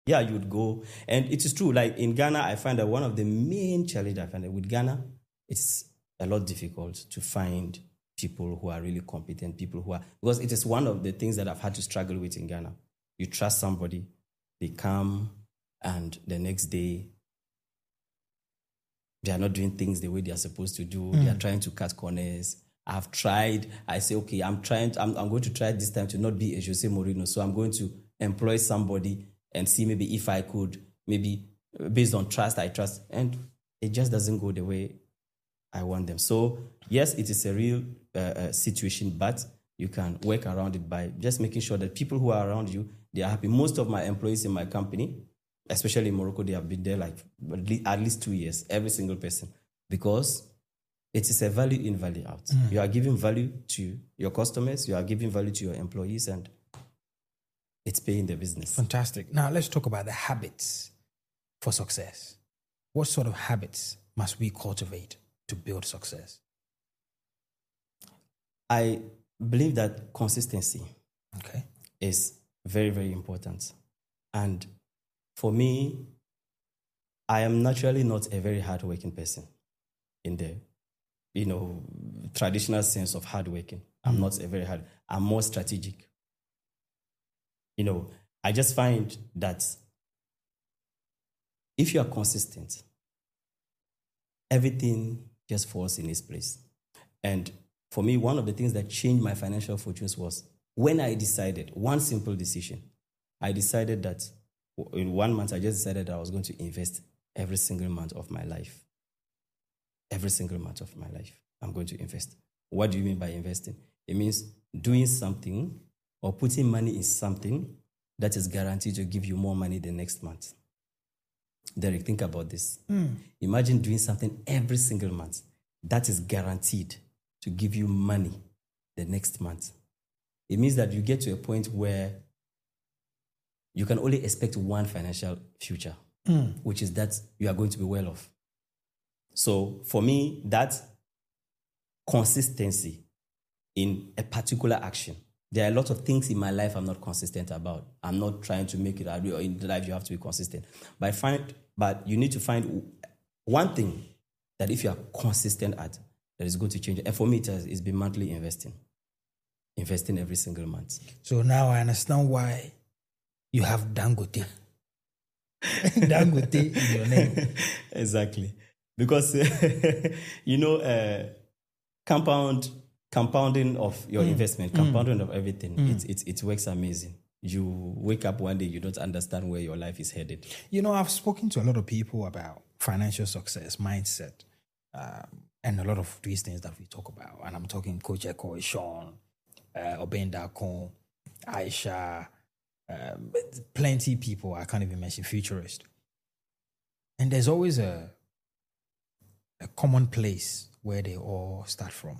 yeah, you would go. And it is true, like in Ghana, I find that one of the main challenges I find that with Ghana, it's a lot difficult to find people who are really competent, people who are, because it is one of the things that I've had to struggle with in Ghana. You trust somebody, they come, and the next day, they are not doing things the way they are supposed to do. They are trying to cut corners. I've tried. I say, okay, I'm going to try this time to not be a Jose Mourinho. So I'm going to employ somebody and see maybe if I could, maybe based on trust, I trust. And it just doesn't go the way I want them. So yes, it is a real situation, but you can work around it by just making sure that people who are around you, they are happy. Most of my employees in my company, especially in Morocco, they have been there like at least 2 years, every single person, because it is a value in, value out. You are giving value to your customers, you are giving value to your employees, and it's paying the business. Fantastic. Now let's talk about the habits for success. What sort of habits must we cultivate to build success? I believe that consistency Okay. is very, very important. And for me, I am naturally not a very hardworking person in the, traditional sense of hardworking. I'm not a very hard. I'm more strategic. I just find that if you are consistent, everything just falls in its place. And for me, one of the things that changed my financial fortunes was when I decided, one simple decision. I decided that in 1 month, I just decided that I was going to invest every single month of my life. Every single month of my life, I'm going to invest. What do you mean by investing? It means doing something or putting money in something that is guaranteed to give you more money the next month. Derek, think about this. Imagine doing something every single month that is guaranteed to give you money the next month. It means that you get to a point where you can only expect one financial future, which is that you are going to be well off. So for me, that consistency in a particular action. There are a lot of things in my life I'm not consistent about. I'm not trying to make it out. In life, you have to be consistent. But you need to find one thing that if you are consistent at, that is going to change. And for me, it's been monthly investing. Investing every single month. So now I understand why you have Dangote. Dangote in your name. Exactly. Because, compounding of your investment, compounding of everything, it works amazing. You wake up one day, you don't understand where your life is headed. I've spoken to a lot of people about financial success, mindset, and a lot of these things that we talk about. And I'm talking Coach Eko, Sean, Obenda Kon, Aisha, plenty of people. I can't even mention Futurist. And there's always a common place where they all start from,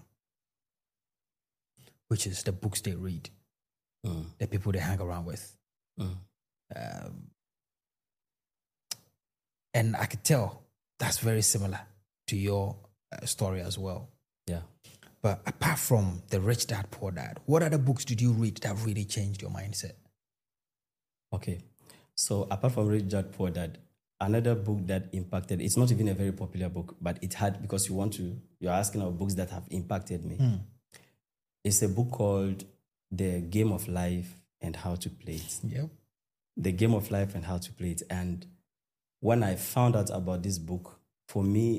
which is the books they read, the people they hang around with. And I could tell that's very similar to your story as well. Yeah. But apart from The Rich Dad, Poor Dad, what other books did you read that really changed your mindset? Okay. So apart from Rich Dad, Poor Dad, another book that impacted, it's not even a very popular book, but it had, because you're asking about books that have impacted me. It's a book called The Game of Life and How to Play It. Yep. The Game of Life and How to Play It. And when I found out about this book, for me,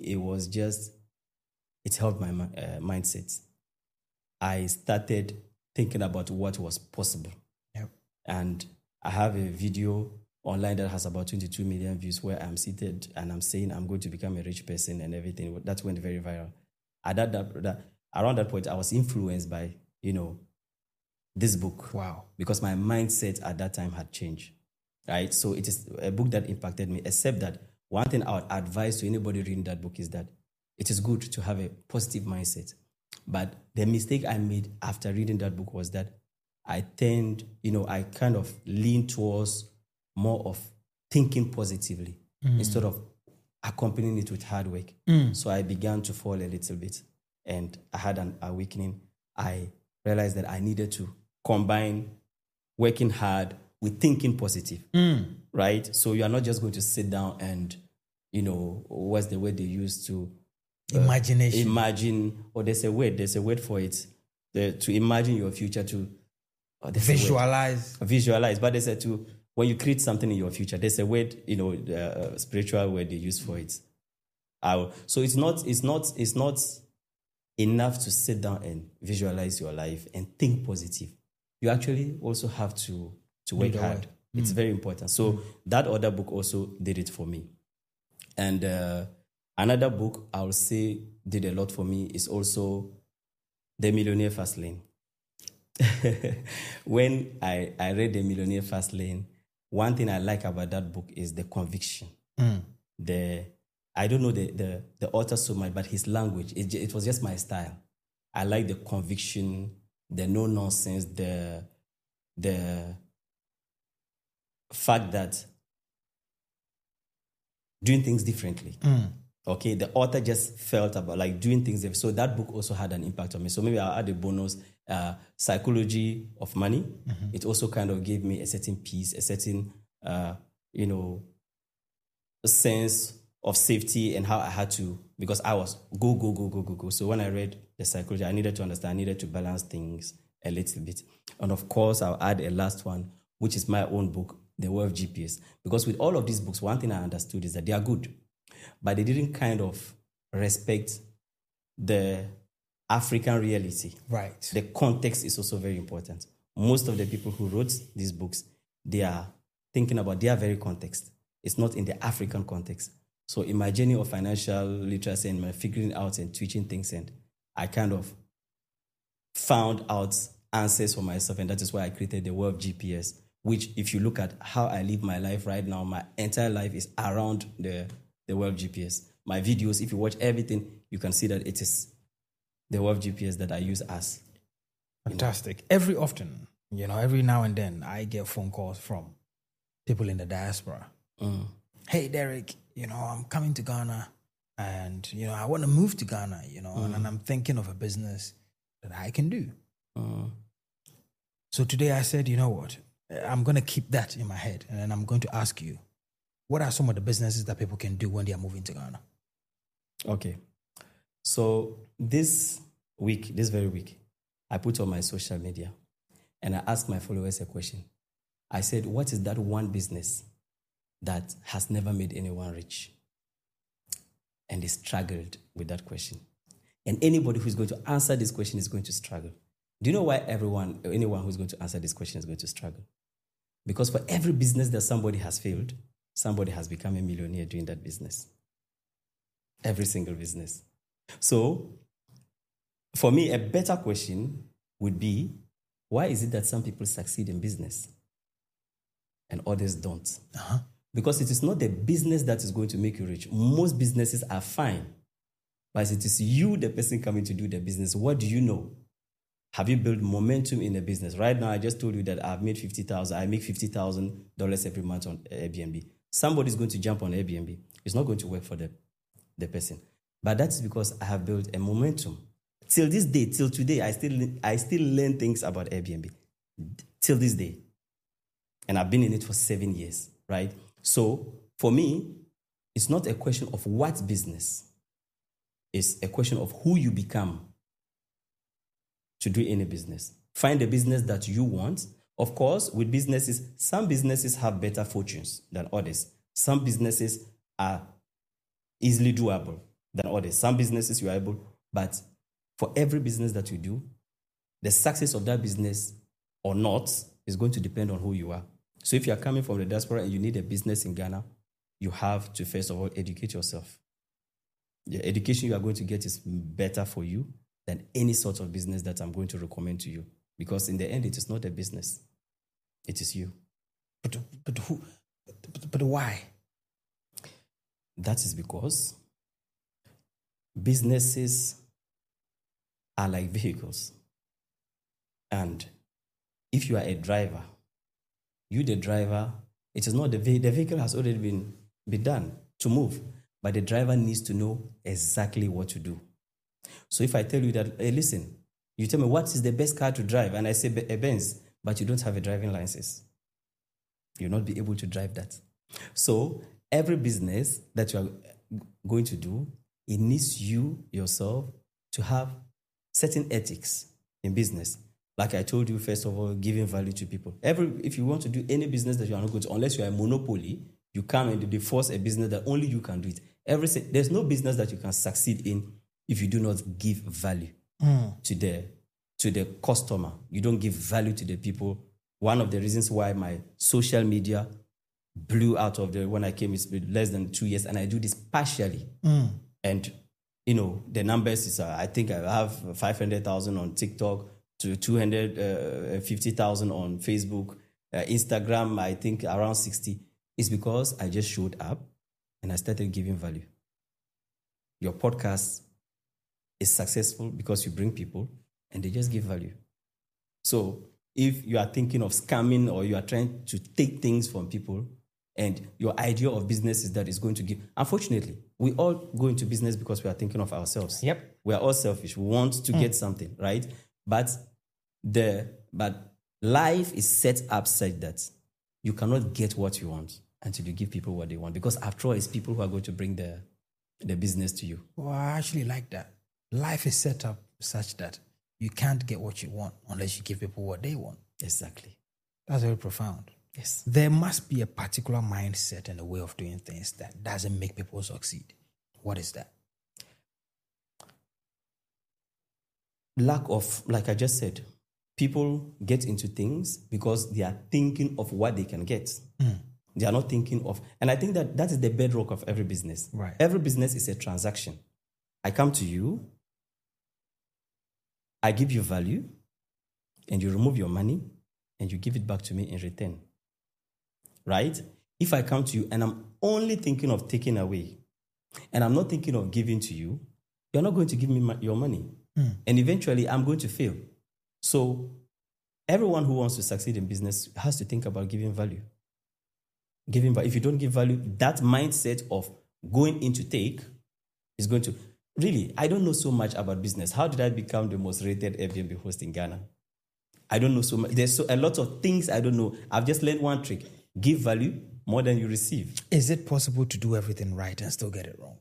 it helped my mindset. I started thinking about what was possible. Yep. And I have a video online that has about 22 million views where I'm seated and I'm saying I'm going to become a rich person and everything. That went very viral. Around that point, I was influenced by, this book. Wow. Because my mindset at that time had changed. Right? So it is a book that impacted me, except that one thing I would advise to anybody reading that book is that it is good to have a positive mindset. But the mistake I made after reading that book was that I kind of leaned towards more of thinking positively instead of accompanying it with hard work. So I began to fall a little bit and I had an awakening. I realized that I needed to combine working hard with thinking positive, right? So you are not just going to sit down and, what's the word they use to Imagination. imagine, or there's a word for it, to imagine your future, to Visualize. visualize. But they said to, when you create something in your future, there's a word, spiritual word they use for it. So it's not enough to sit down and visualize your life and think positive. You actually also have to work hard. It's very important. So that other book also did it for me. And another book I would say did a lot for me is also The Millionaire Fast Lane. When I read The Millionaire Fast Lane, one thing I like about that book is the conviction. I don't know the author so much, but his language, it was just my style. I like the conviction, the no nonsense, the fact that doing things differently. Okay, the author just felt about like doing things. So that book also had an impact on me. So maybe I'll add a bonus, Psychology of Money. It also kind of gave me a certain peace, a certain, sense of safety and how I had to, because I was go. So when I read the psychology, I needed to understand, I needed to balance things a little bit. And of course, I'll add a last one, which is my own book, The Wealth GPS. Because with all of these books, one thing I understood is that they are good, but they didn't kind of respect the African reality. Right. The context is also very important. Most of the people who wrote these books, they are thinking about their very context. It's not in the African context. So in my journey of financial literacy and my figuring out and teaching things, and I kind of found out answers for myself, and that is why I created the Wealth GPS, which if you look at how I live my life right now, my entire life is around the Wealth GPS. My videos, if you watch everything, you can see that it is the Wealth GPS that I use as. Fantastic. Every now and then, I get phone calls from people in the diaspora. Hey, Derek, I'm coming to Ghana and, I want to move to Ghana, and I'm thinking of a business that I can do. So today I said, you know what? I'm going to keep that in my head, and then I'm going to ask you, what are some of the businesses that people can do when they are moving to Ghana? Okay. So this very week, I put on my social media and I asked my followers a question. I said, what is that one business that has never made anyone rich? And they struggled with that question. And anybody who's going to answer this question is going to struggle. Do you know why anyone who's going to answer this question is going to struggle? Because for every business that somebody has failed, somebody has become a millionaire doing that business. Every single business. So, for me, a better question would be, why is it that some people succeed in business and others don't? Because it is not the business that is going to make you rich. Most businesses are fine, but it is you, the person coming to do the business. What do you know? Have you built momentum in the business? Right now, I just told you that I've made $50,000. I make $50,000 every month on Airbnb. Somebody's going to jump on Airbnb. It's not going to work for the person. But that's because I have built a momentum. Till this day, till today, I still learn things about Airbnb. Till this day. And I've been in it for 7 years, right? So, for me, it's not a question of what business. It's a question of who you become to do any business. Find the business that you want. Of course, with businesses, some businesses have better fortunes than others. Some businesses are easily doable than others. Some businesses you are able, but for every business that you do, the success of that business or not is going to depend on who you are. So if you are coming from the diaspora and you need a business in Ghana, you have to first of all educate yourself. The education you are going to get is better for you than any sort of business that I'm going to recommend to you. Because in the end, it is not a business. It is you. But why? That is because businesses are like vehicles. And if you are a driver, you the driver, it is not the vehicle has already been done to move, but the driver needs to know exactly what to do. So if I tell you that, hey, listen, you tell me what is the best car to drive, and I say a Benz, but you don't have a driving license. You'll not be able to drive that. So every business that you are going to do, it needs you yourself to have certain ethics in business. Like I told you, first of all, giving value to people. If you want to do any business that you are not going to, unless you are a monopoly, you come and they force a business that only you can do it. There's no business that you can succeed in if you do not give value to the customer. You don't give value to the people. One of the reasons why my social media blew out of when I came, it's been less than 2 years, and I do this partially. And the numbers is I think I have 500,000 on TikTok to 250,000 on Facebook, Instagram. I think around 60. It's because I just showed up and I started giving value. Your podcast is successful because you bring people and they just give value. So if you are thinking of scamming or you are trying to take things from people, and your idea of business is that it's going to give. Unfortunately, we all go into business because we are thinking of ourselves. Yep. We are all selfish. We want to get something, right? But life is set up such that you cannot get what you want until you give people what they want. Because after all, it's people who are going to bring the business to you. Well, I actually like that. Life is set up such that you can't get what you want unless you give people what they want. Exactly. That's very profound. Yes. There must be a particular mindset and a way of doing things that doesn't make people succeed. What is that? Lack of, like I just said, people get into things because they are thinking of what they can get. They are not thinking of, and I think that is the bedrock of every business. Right. Every business is a transaction. I come to you, I give you value, and you remove your money, and you give it back to me in return. Right? If I come to you and I'm only thinking of taking away, and I'm not thinking of giving to you, you're not going to give me your money. And eventually, I'm going to fail. So everyone who wants to succeed in business has to think about giving value. If you don't give value, that mindset of going in to take is going to... Really, I don't know so much about business. How did I become the most rated Airbnb host in Ghana? I don't know so much. There's a lot of things I don't know. I've just learned one trick. Give value more than you receive. Is it possible to do everything right and still get it wrong?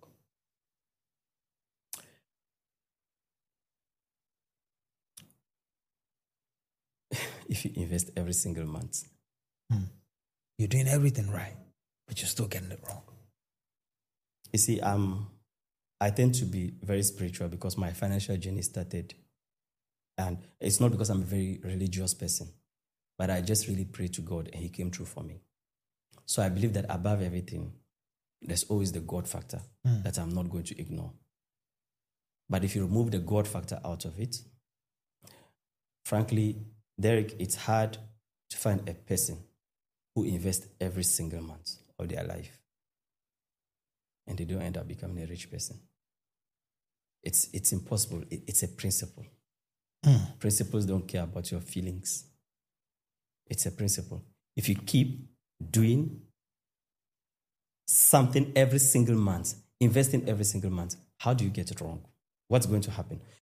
If you invest every single month. You're doing everything right, but you're still getting it wrong. You see, I tend to be very spiritual because my financial journey started. And it's not because I'm a very religious person, but I just really prayed to God and He came through for me. So I believe that above everything, there's always the God factor that I'm not going to ignore. But if you remove the God factor out of it, frankly, Derek, it's hard to find a person who invests every single month of their life and they don't end up becoming a rich person. It's impossible. It's a principle. Principles don't care about your feelings. It's a principle. If you keep doing something every single month, investing every single month, how do you get it wrong? What's going to happen?